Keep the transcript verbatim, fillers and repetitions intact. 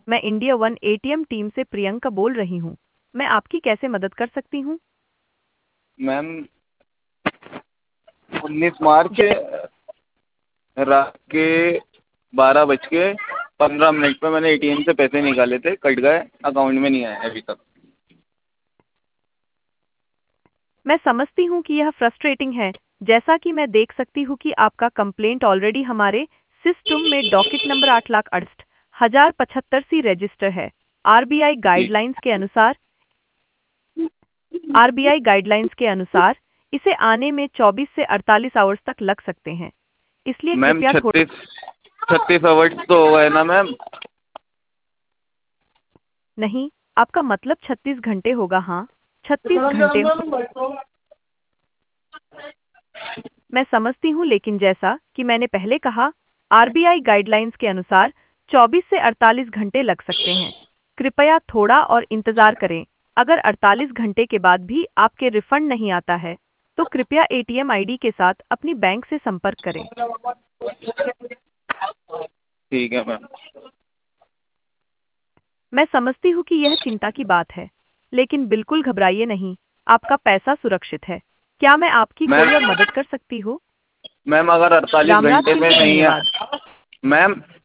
मैं India one ATM team से प्रियंका बोल रही हूँ। मैं आपकी कैसे मदद कर सकती हूँ? मैम, उन्नीस मार्च रात के बारह बज के पंद्रह मिनट पे मैंने एटीएम से पैसे निकाले थे, कट गए, अकाउंट में नहीं आए अभी तक। मैं समझती हूँ कि यह फ्रस्ट्रेटिंग है। जैसा कि मैं देख सकती हूँ कि आपका कंप्लेंट ऑलरेडी हमारे सिस्टम में डॉकेट नंबर आठ लाख अड़सठ हजार पचहत्तर सी रजिस्टर है। आरबीआई जी गाइडलाइंस के अनुसार आरबीआई गाइडलाइंस के अनुसार इसे आने में चौबीस से अड़तालीस आवर्स तक लग सकते हैं, इसलिए मैम, कृपया थोड़ा। छत्तीस छत्तीस आवर्स तो हो गए ना मैम। नहीं, आपका मतलब छत्तीस घंटे होगा। हाँ, छत्तीस घंटे। मैं समझती हूँ, लेकिन जैसा कि मैंने पहले कहा, आरबीआई गाइडलाइंस के अनुसार चौबीस से अड़तालीस घंटे लग सकते हैं। कृपया थोड़ा और इंतजार करें। अगर अड़तालीस घंटे के बाद भी आपके रिफंड नहीं आता है, तो कृपया एटीएम आईडी के साथ अपनी बैंक से संपर्क करें। ठीक है मैम। मैं समझती हूँ कि यह चिंता की बात है, लेकिन बिल्कुल घबराइए नहीं, आपका पैसा सुरक्षित है। क्या मैं आपकी कोई और मैम मदद कर सकती हूँ? मैम अगर अड़तालीस रामराज घंटे के में लिए नहीं है धन्यवाद। मैम,